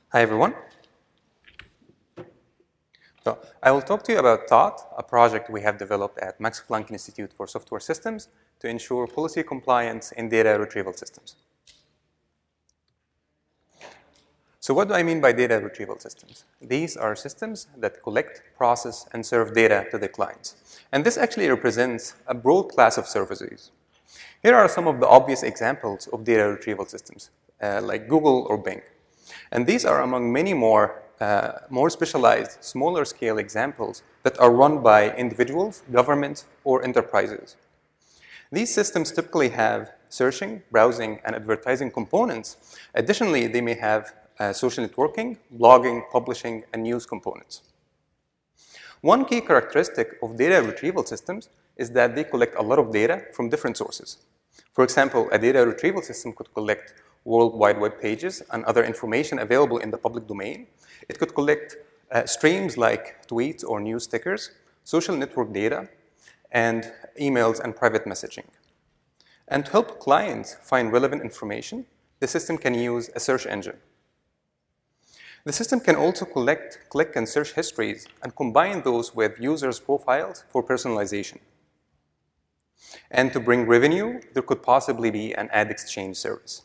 Hi, everyone. So I will talk to you about TOT, a project we have developed at Max Planck Institute for Software Systems to ensure policy compliance in data retrieval systems. So what do I mean by data retrieval systems? These are systems that collect, process, and serve data to the clients. And this actually represents a broad class of services. Here are some of the obvious examples of data retrieval systems, like Google or Bing. And these are among many more specialized, smaller scale examples that are run by individuals, governments, or enterprises. These systems typically have searching, browsing, and advertising components. Additionally, they may have social networking, blogging, publishing, and news components. One key characteristic of data retrieval systems is that they collect a lot of data from different sources. For example, a data retrieval system could collect World Wide Web pages and other information available in the public domain. It could collect streams like tweets or news stickers, social network data, and emails and private messaging. And to help clients find relevant information, the system can use a search engine. The system can also collect click and search histories and combine those with users' profiles for personalization. And to bring revenue, there could possibly be an ad exchange service.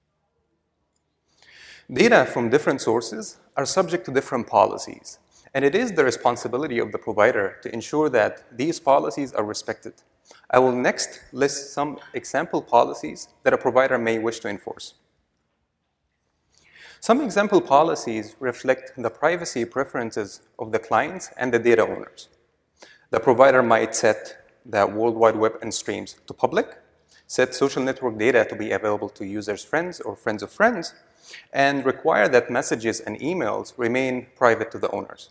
Data from different sources are subject to different policies, and it is the responsibility of the provider to ensure that these policies are respected. I will next list some example policies that a provider may wish to enforce. Some example policies reflect the privacy preferences of the clients and the data owners. The provider might set the World Wide Web and streams to public, set social network data to be available to users' friends or friends of friends, and require that messages and emails remain private to the owners.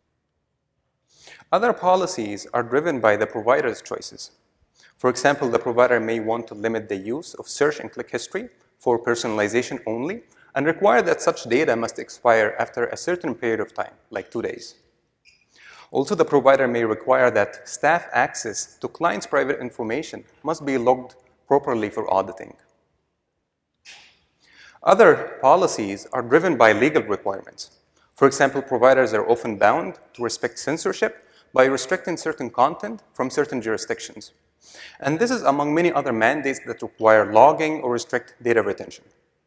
Other policies are driven by the provider's choices. For example, the provider may want to limit the use of search and click history for personalization only and require that such data must expire after a certain period of time, like 2 days. Also, the provider may require that staff access to clients' private information must be logged properly for auditing. Other policies are driven by legal requirements. For example, providers are often bound to respect censorship by restricting certain content from certain jurisdictions. And this is among many other mandates that require logging or restrict data retention.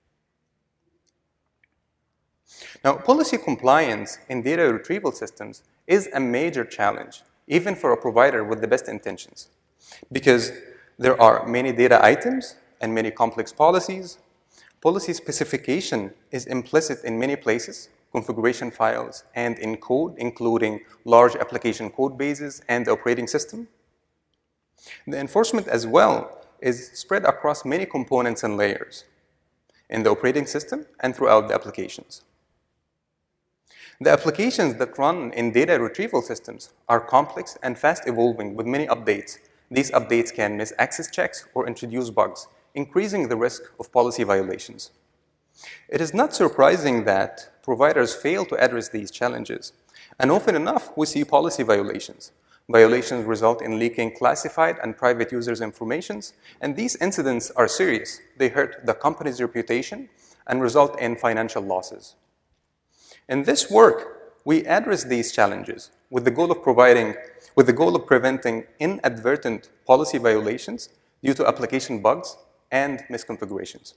Now, policy compliance in data retrieval systems is a major challenge, even for a provider with the best intentions, because there are many data items and many complex policies. Policy specification is implicit in many places, configuration files, and in code, including large application code bases and the operating system. The enforcement as well is spread across many components and layers in the operating system and throughout the applications. The applications that run in data retrieval systems are complex and fast evolving with many updates. These updates can miss access checks or introduce bugs, increasing the risk of policy violations. It is not surprising that providers fail to address these challenges, and often enough we see policy violations. Violations result in leaking classified and private users' information, and these incidents are serious. They hurt the company's reputation and result in financial losses. In this work, we address these challenges with the goal of preventing inadvertent policy violations due to application bugs and misconfigurations.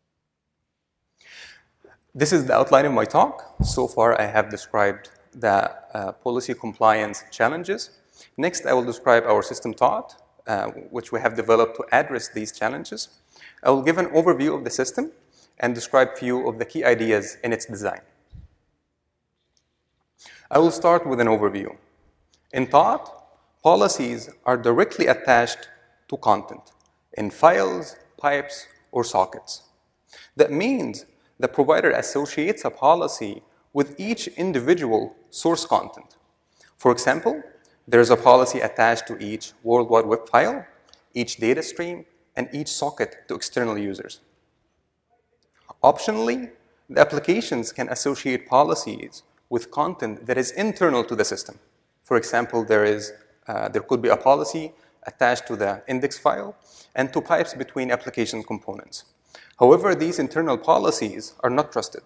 This is the outline of my talk. So far, I have described the policy compliance challenges. Next, I will describe our system TOT, which we have developed to address these challenges. I will give an overview of the system and describe a few of the key ideas in its design. I will start with an overview. In TOT, policies are directly attached to content in files, pipes, or sockets. That means the provider associates a policy with each individual source content. For example, there is a policy attached to each World Wide Web file, each data stream, and each socket to external users. Optionally, the applications can associate policies with content that is internal to the system. For example, there could be a policy attached to the index file and to pipes between application components. However, these internal policies are not trusted.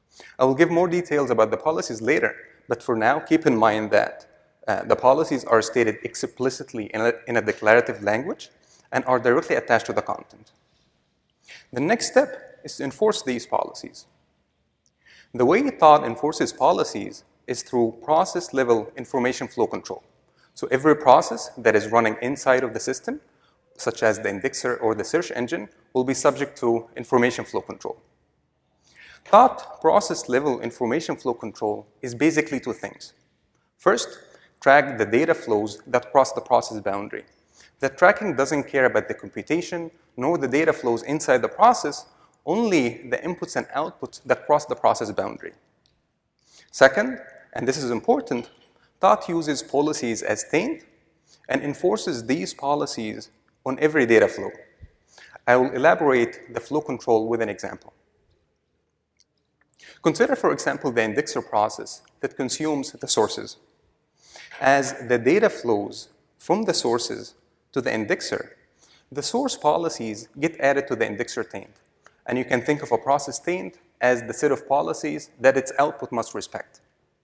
I will give more details about the policies later, but for now, keep in mind that the policies are stated explicitly in a declarative language and are directly attached to the content. The next step is to enforce these policies. The way Todd enforces policies is through process-level information flow control. So every process that is running inside of the system, such as the indexer or the search engine, will be subject to information flow control. Todd process-level information flow control is basically two things. First, track the data flows that cross the process boundary. The tracking doesn't care about the computation nor the data flows inside the process, only the inputs and outputs that cross the process boundary. Second, and this is important, Todd uses policies as taint and enforces these policies on every data flow. I will elaborate the flow control with an example. Consider, for example, the indexer process that consumes the sources. As the data flows from the sources to the indexer, the source policies get added to the indexer taint. And you can think of a process taint as the set of policies that its output must respect.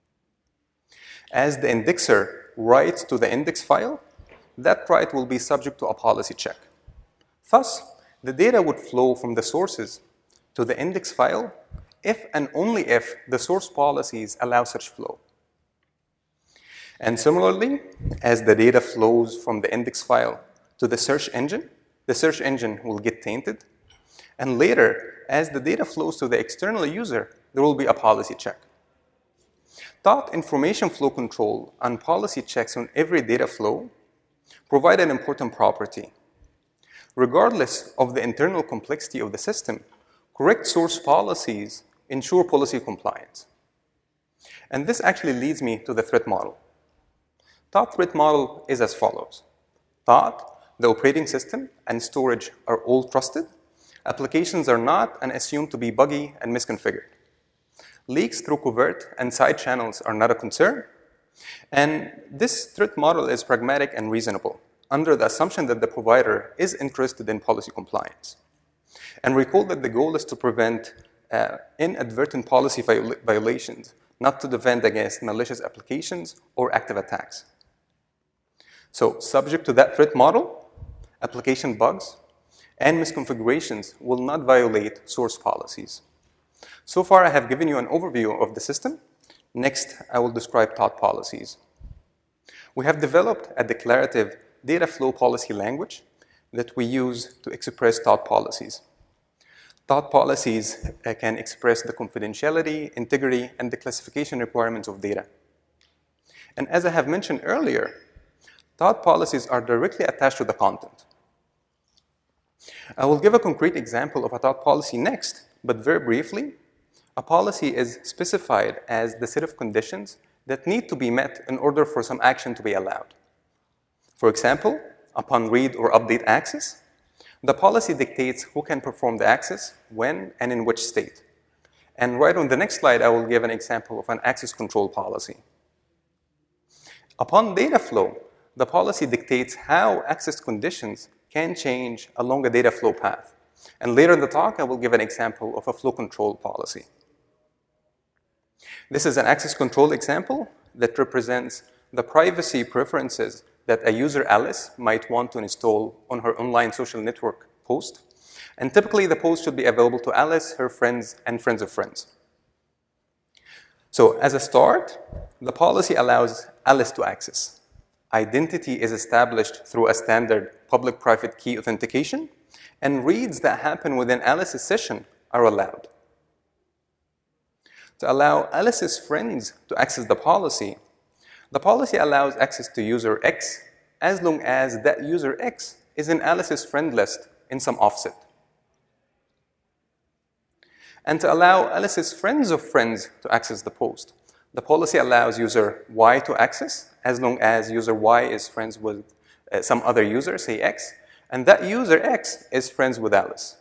As the indexer writes to the index file, that write will be subject to a policy check. Thus, the data would flow from the sources to the index file if and only if the source policies allow such flow. And similarly, as the data flows from the index file to the search engine will get tainted. And later, as the data flows to the external user, there will be a policy check. Todd information flow control and policy checks on every data flow provide an important property. Regardless of the internal complexity of the system, correct source policies ensure policy compliance. And this actually leads me to the threat model. Todd threat model is as follows. Todd, the operating system, and storage are all trusted. Applications are not and assumed to be buggy and misconfigured. Leaks through covert and side channels are not a concern. And this threat model is pragmatic and reasonable under the assumption that the provider is interested in policy compliance. And recall that the goal is to prevent inadvertent policy violations, not to defend against malicious applications or active attacks. So, subject to that threat model, application bugs and misconfigurations will not violate source policies. So far, I have given you an overview of the system. Next, I will describe Todd policies. We have developed a declarative data flow policy language that we use to express Todd policies. Todd policies can express the confidentiality, integrity, and the classification requirements of data. And as I have mentioned earlier, Todd policies are directly attached to the content. I will give a concrete example of a Todd policy next, but very briefly, a policy is specified as the set of conditions that need to be met in order for some action to be allowed. For example, upon read or update access, the policy dictates who can perform the access, when, and in which state. And right on the next slide, I will give an example of an access control policy. Upon data flow, the policy dictates how access conditions can change along a data flow path. And later in the talk, I will give an example of a flow control policy. This is an access control example that represents the privacy preferences that a user, Alice, might want to install on her online social network post. And typically, the post should be available to Alice, her friends, and friends of friends. So as a start, the policy allows Alice to access. Identity is established through a standard public-private key authentication, and reads that happen within Alice's session are allowed. To allow Alice's friends to access the policy allows access to user X as long as that user X is in Alice's friend list in some offset. And to allow Alice's friends of friends to access the post, the policy allows user Y to access as long as user Y is friends with some other user, say X, and that user X is friends with Alice.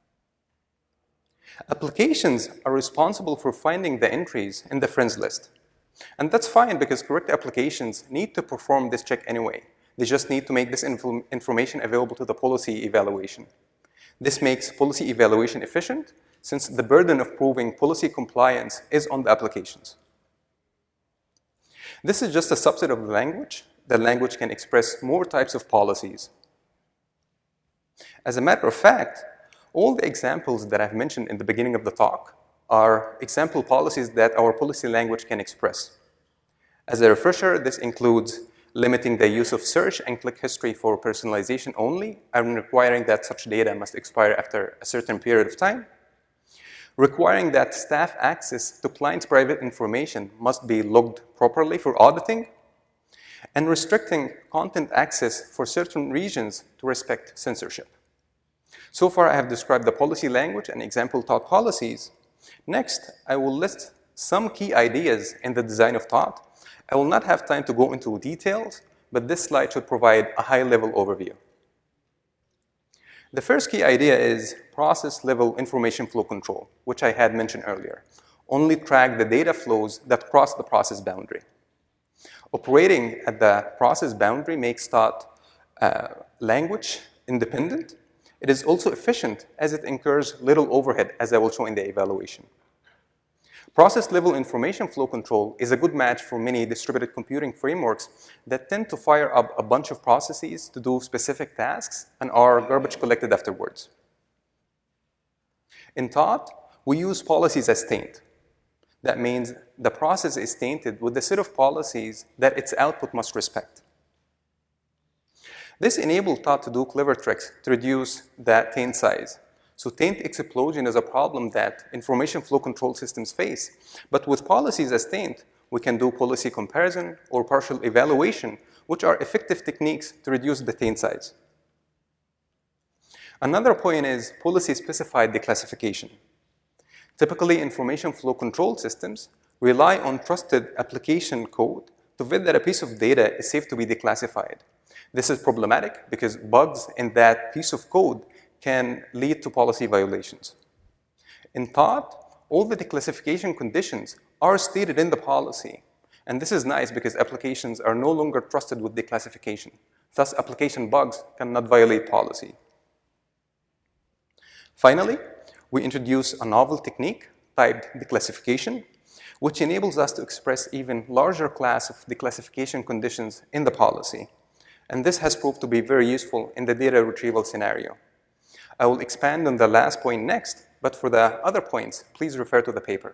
Applications are responsible for finding the entries in the friends list. And that's fine because correct applications need to perform this check anyway. They just need to make this information available to the policy evaluation. This makes policy evaluation efficient since the burden of proving policy compliance is on the applications. This is just a subset of the language. The language can express more types of policies. As a matter of fact, all the examples that I've mentioned in the beginning of the talk are example policies that our policy language can express. As a refresher, this includes limiting the use of search and click history for personalization only, and requiring that such data must expire after a certain period of time. Requiring that staff access to clients' private information must be logged properly for auditing, and restricting content access for certain regions to respect censorship. So far, I have described the policy language and example Todd policies. Next, I will list some key ideas in the design of Todd. I will not have time to go into details, but this slide should provide a high-level overview. The first key idea is process-level information flow control, which I had mentioned earlier. Only track the data flows that cross the process boundary. Operating at the process boundary makes Todd language independent. It is also efficient as it incurs little overhead, as I will show in the evaluation. Process-level information flow control is a good match for many distributed computing frameworks that tend to fire up a bunch of processes to do specific tasks and are garbage collected afterwards. In Todd, we use policies as taint. That means the process is tainted with the set of policies that its output must respect. This enables Todd to do clever tricks to reduce that taint size. So taint explosion is a problem that information flow control systems face. But with policies as taint, we can do policy comparison or partial evaluation, which are effective techniques to reduce the taint size. Another point is policy-specified declassification. Typically, information flow control systems rely on trusted application code to vet that a piece of data is safe to be declassified. This is problematic because bugs in that piece of code can lead to policy violations. In Todd, all the declassification conditions are stated in the policy. And this is nice because applications are no longer trusted with declassification. Thus, application bugs cannot violate policy. Finally, we introduce a novel technique, typed declassification, which enables us to express even larger class of declassification conditions in the policy. And this has proved to be very useful in the data retrieval scenario. I will expand on the last point next, but for the other points, please refer to the paper.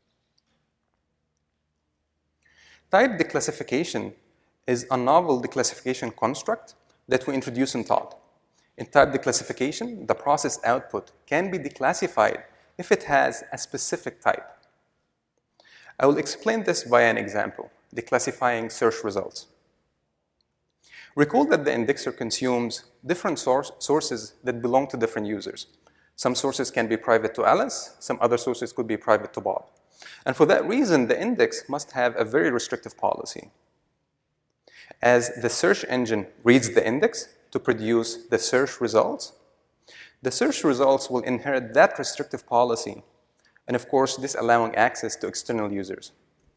Type declassification is a novel declassification construct that we introduce in Todd. In type declassification, the process output can be declassified if it has a specific type. I will explain this by an example, declassifying search results. Recall that the indexer consumes different sources that belong to different users. Some sources can be private to Alice, some other sources could be private to Bob. And for that reason, the index must have a very restrictive policy. As the search engine reads the index to produce the search results will inherit that restrictive policy, and of course, this allowing access to external users.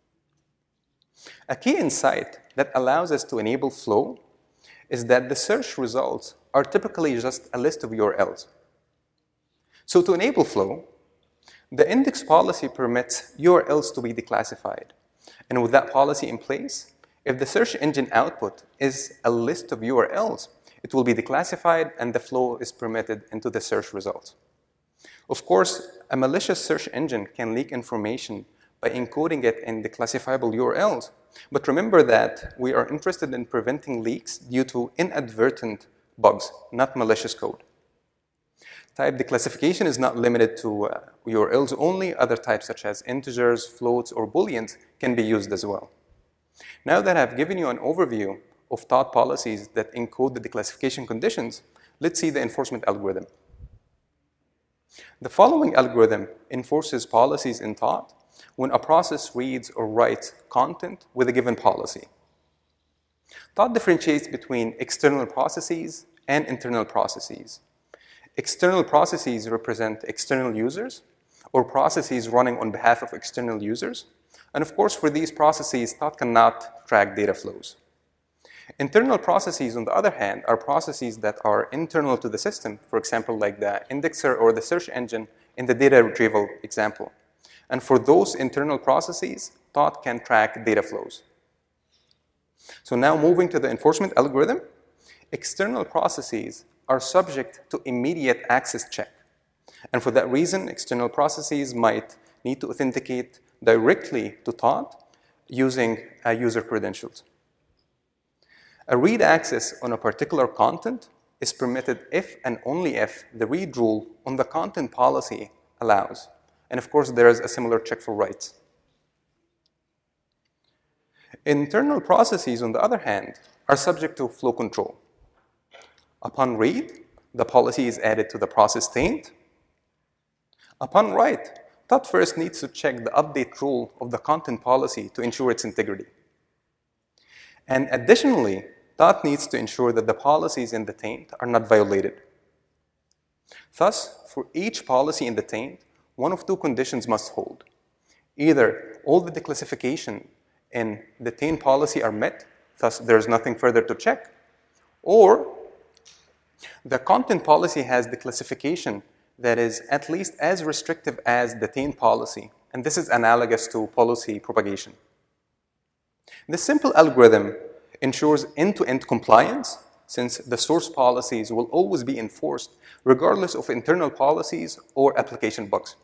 A key insight that allows us to enable flow is that the search results are typically just a list of URLs. So to enable flow, the index policy permits URLs to be declassified. And with that policy in place, if the search engine output is a list of URLs, it will be declassified and the flow is permitted into the search results. Of course, a malicious search engine can leak information by encoding it in declassifiable URLs. But remember that we are interested in preventing leaks due to inadvertent bugs, not malicious code. Type declassification is not limited to URLs only. Other types such as integers, floats, or booleans can be used as well. Now that I've given you an overview of Todd policies that encode the declassification conditions, let's see the enforcement algorithm. The following algorithm enforces policies in Todd when a process reads or writes content with a given policy. Todd differentiates between external processes and internal processes. External processes represent external users or processes running on behalf of external users. And of course, for these processes, Todd cannot track data flows. Internal processes, on the other hand, are processes that are internal to the system. For example, like the indexer or the search engine in the data retrieval example. And for those internal processes, thought can track data flows. So now moving to the enforcement algorithm, external processes are subject to immediate access check. And for that reason, external processes might need to authenticate directly to thought using user credentials. A read access on a particular content is permitted if and only if the read rule on the content policy allows. And of course, there is a similar check for writes. Internal processes, on the other hand, are subject to flow control. Upon read, the policy is added to the process taint. Upon write, thought first needs to check the update rule of the content policy to ensure its integrity. And additionally, thought needs to ensure that the policies in the taint are not violated. Thus, for each policy in the taint, one of two conditions must hold. Either all the declassification in the taint policy are met, thus there is nothing further to check, or the content policy has declassification that is at least as restrictive as the taint policy, and this is analogous to policy propagation. This simple algorithm ensures end-to-end compliance, since the source policies will always be enforced regardless of internal policies or application bugs.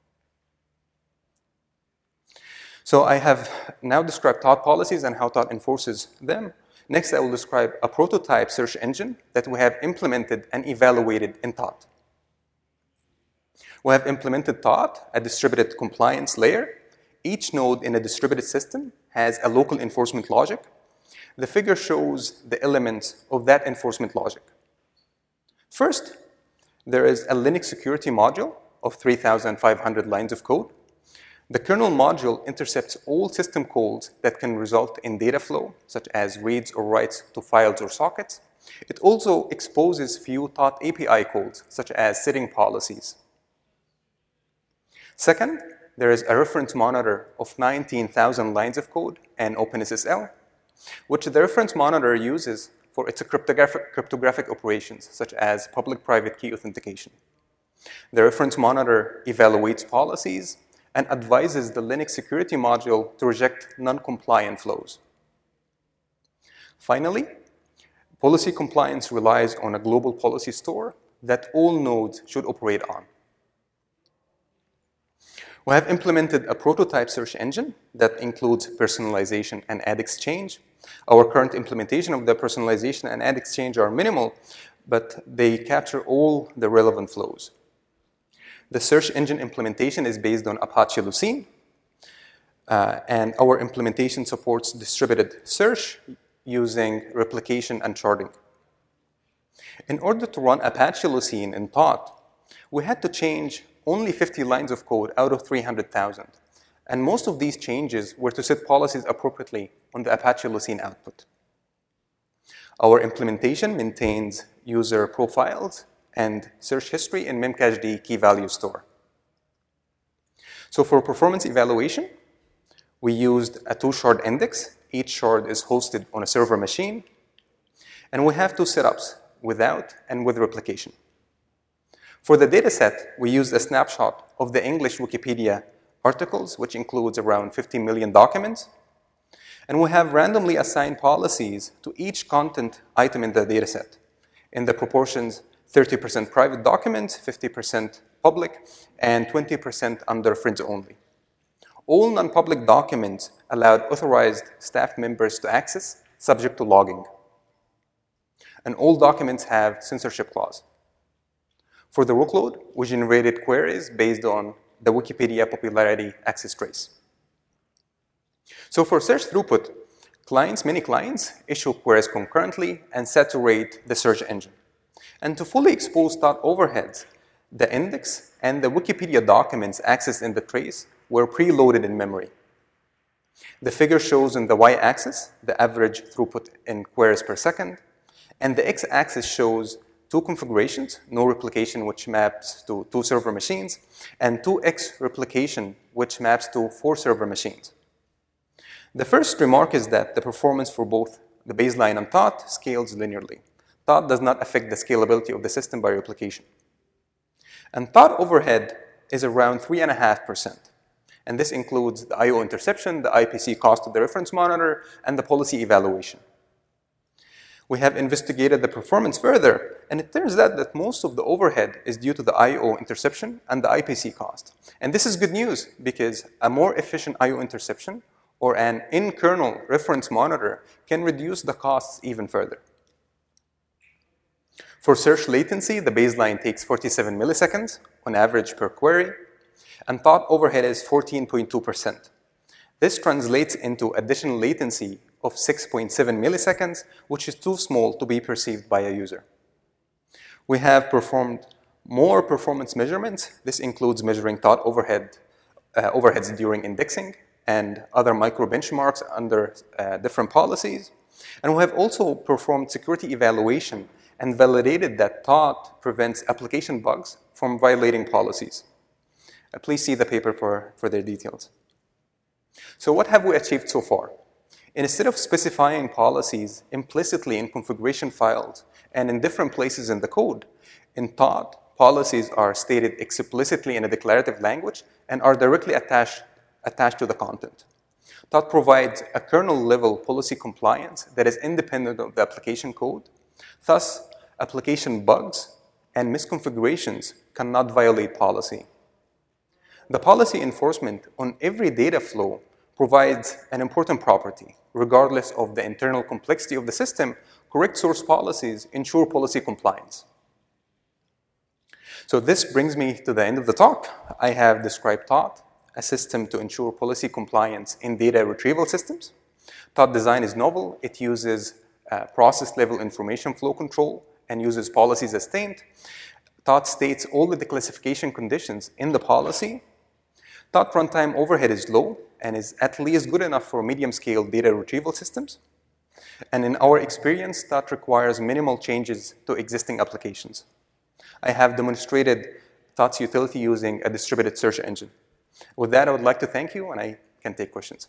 So I have now described thought policies and how thought enforces them. Next, I will describe a prototype search engine that we have implemented and evaluated in thought. We have implemented thought, a distributed compliance layer. Each node in a distributed system has a local enforcement logic. The figure shows the elements of that enforcement logic. First, there is a Linux security module of 3,500 lines of code. The kernel module intercepts all system calls that can result in data flow, such as reads or writes to files or sockets. It also exposes few thought API calls, such as setting policies. Second, there is a reference monitor of 19,000 lines of code and OpenSSL, which the reference monitor uses for its cryptographic operations, such as public-private key authentication. The reference monitor evaluates policies and advises the Linux security module to reject non-compliant flows. Finally, policy compliance relies on a global policy store that all nodes should operate on. We have implemented a prototype search engine that includes personalization and ad exchange. Our current implementation of the personalization and ad exchange are minimal, but they capture all the relevant flows. The search engine implementation is based on Apache Lucene, and our implementation supports distributed search using replication and sharding. In order to run Apache Lucene in thought, we had to change only 50 lines of code out of 300,000. And most of these changes were to set policies appropriately on the Apache Lucene output. Our implementation maintains user profiles and search history in Memcached key value store. So for performance evaluation, we used a 2-shard index. Each shard is hosted on a server machine. And we have two setups, without and with replication. For the data set, we used a snapshot of the English Wikipedia articles, which includes around 50 million documents. And we have randomly assigned policies to each content item in the data set in the proportions 30% private documents, 50% public, and 20% under friends only. All non-public documents allowed authorized staff members to access, subject to logging. And all documents have censorship clause. For the workload, we generated queries based on the Wikipedia popularity access trace. So for search throughput, many clients issue queries concurrently and saturate the search engine. And to fully expose thought overheads, the index and the Wikipedia documents accessed in the trace were preloaded in memory. The figure shows on the y-axis the average throughput in queries per second, and the x-axis shows two configurations, no replication, which maps to 2 server machines, and 2x replication, which maps to 4 server machines. The first remark is that the performance for both the baseline and thought scales linearly. Thought does not affect the scalability of the system by replication. And thought overhead is around 3.5%. And this includes the I/O interception, the IPC cost of the reference monitor, and the policy evaluation. We have investigated the performance further, and it turns out that most of the overhead is due to the I/O interception and the IPC cost. And this is good news because a more efficient I/O interception or an in-kernel reference monitor can reduce the costs even further. For search latency, the baseline takes 47 milliseconds on average per query, and thought overhead is 14.2%. This translates into additional latency of 6.7 milliseconds, which is too small to be perceived by a user. We have performed more performance measurements. This includes measuring thought overheads during indexing and other micro benchmarks under different policies. And we have also performed security evaluation and validated that thought prevents application bugs from violating policies. Please see the paper for their details. So what have we achieved so far? Instead of specifying policies implicitly in configuration files and in different places in the code, in thought, policies are stated explicitly in a declarative language and are directly attached to the content. Thought provides a kernel-level policy compliance that is independent of the application code. Thus, application bugs and misconfigurations cannot violate policy. The policy enforcement on every data flow provides an important property. Regardless of the internal complexity of the system, correct source policies ensure policy compliance. So this brings me to the end of the talk. I have described Thought, a system to ensure policy compliance in data retrieval systems. Thought design is novel. It uses process-level information flow control and uses policies as taint. Thought states all the declassification conditions in the policy. Thought runtime overhead is low and is at least good enough for medium-scale data retrieval systems. And in our experience, Thought requires minimal changes to existing applications. I have demonstrated Thought's utility using a distributed search engine. With that, I would like to thank you, and I can take questions.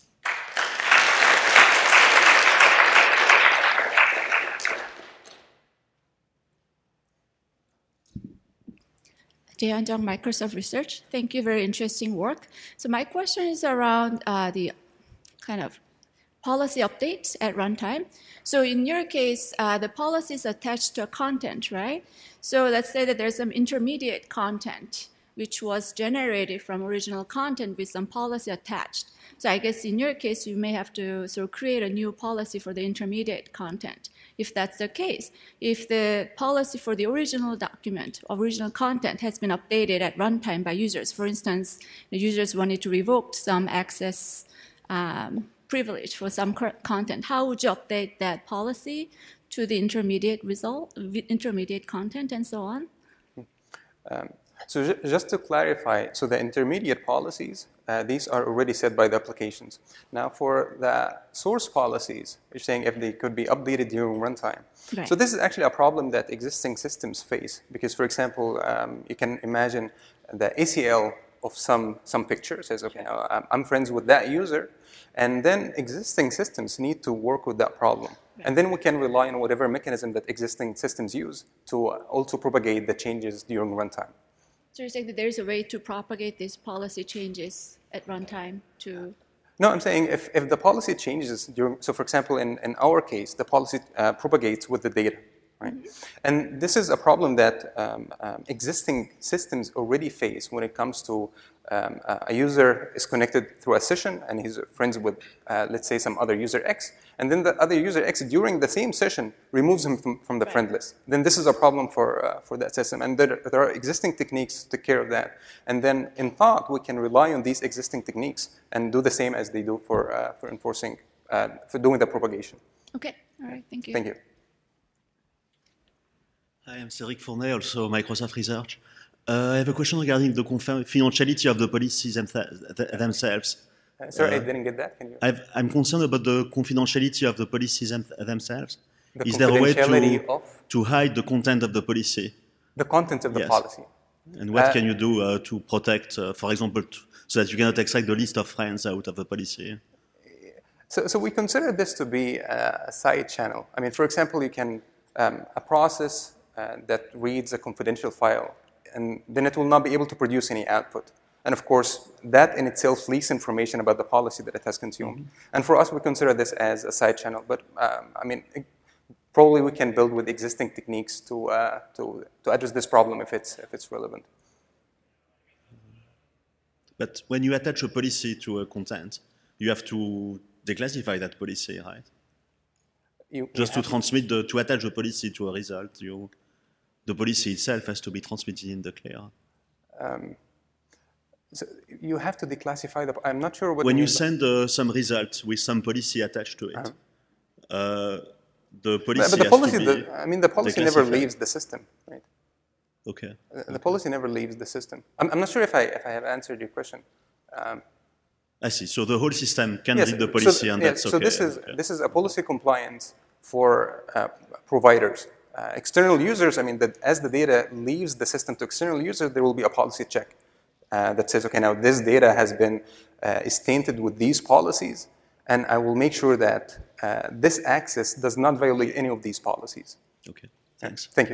Jaehyun Jung, Microsoft Research. Thank you, very interesting work. So my question is around the kind of policy updates at runtime. So in your case, the policy is attached to a content, right? So let's say that there's some intermediate content which was generated from original content with some policy attached. So I guess in your case, you may have to sort of create a new policy for the intermediate content. If that's the case, if the policy for the original document, original content has been updated at runtime by users, for instance, the users wanted to revoke some access privilege for some content, how would you update that policy to the intermediate content and so on? So just to clarify, so the intermediate policies, these are already set by the applications. Now for the source policies, you're saying if they could be updated during runtime. Right. So this is actually a problem that existing systems face because, for example, you can imagine the ACL of some picture says, okay, I'm friends with that user, and then existing systems need to work with that problem. Right. And then we can rely on whatever mechanism that existing systems use to also propagate the changes during runtime. So you're saying that there's a way to propagate these policy changes at runtime to... No, I'm saying if the policy changes during, so for example, in our case, the policy propagates with the data, right? Mm-hmm. And this is a problem that existing systems already face when it comes to a user is connected through a session and he's friends with, let's say, some other user X, and then the other user X during the same session removes him from the right. friend list. Then this is a problem for that system, and there are existing techniques to take care of that. And then in Thought, we can rely on these existing techniques and do the same as they do for enforcing, for doing the propagation. Okay, all right, thank you. Thank you. Hi, I'm Cedric Fournet, also Microsoft Research. I have a question regarding the confidentiality of the policies themselves. Sorry, I didn't get that. Can you? I'm concerned about the confidentiality of the policies themselves. Is there a way to hide the content of the policy? The content of the policy. And what can you do to protect, for example, so that you cannot extract the list of friends out of the policy? So we consider this to be a side channel. I mean, for example, you can, a process that reads a confidential file and then it will not be able to produce any output. And of course, that in itself leaks information about the policy that it has consumed. And for us, we consider this as a side channel. But I mean, probably we can build with existing techniques to address this problem if it's relevant. But when you attach a policy to a content, you have to declassify that policy, right? Just to transmit to attach the policy to a result, the policy itself has to be transmitted in the clear. So you have to declassify the. I'm not sure what. When you send some result with some policy attached to it, the policy. But the policy, has to be I mean, the policy never leaves the system, right? Okay. The policy never leaves the system. I'm not sure if I have answered your question. I see. So the whole system can read the policy, and that's okay. So this is a policy compliance for providers. External users, I mean, as the data leaves the system to external users, there will be a policy check that says, okay, now this data has been is tainted with these policies, and I will make sure that this access does not violate any of these policies. Okay, thanks. Thank you.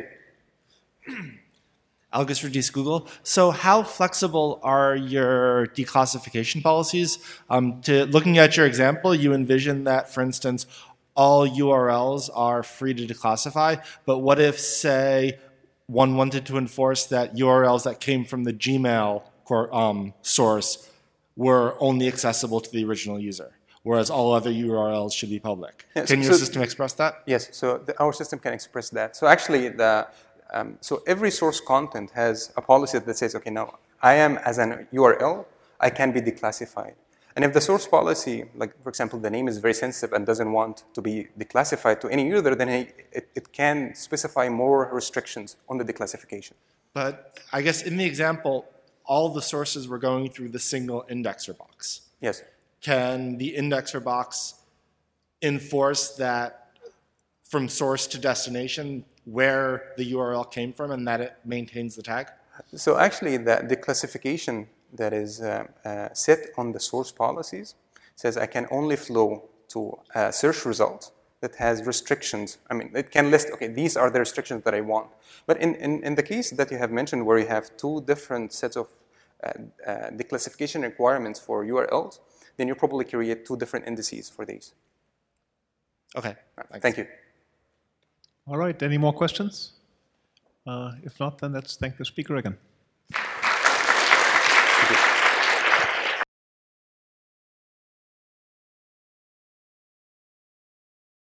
Algus Rudis, Google. So how flexible are your declassification policies? Looking at your example, you envision that, for instance, all URLs are free to declassify, but what if, say, one wanted to enforce that URLs that came from the Gmail source were only accessible to the original user, whereas all other URLs should be public? Yes, can your system express that? Yes, so our system can express that. So actually, so every source content has a policy that says, okay, now I am as an URL, I can be declassified. And if the source policy, like for example, the name is very sensitive and doesn't want to be declassified to any user, then it can specify more restrictions on the declassification. But I guess in the example, all the sources were going through the single indexer box. Yes. Can the indexer box enforce that from source to destination where the URL came from and that it maintains the tag? So actually, the classification that is set on the source policies says I can only flow to a search result that has restrictions. I mean, it can list, okay, these are the restrictions that I want. But in the case that you have mentioned where you have two different sets of declassification requirements for URLs, then you probably create two different indices for these. Okay. Thank you. All right, any more questions? If not, then let's thank the speaker again.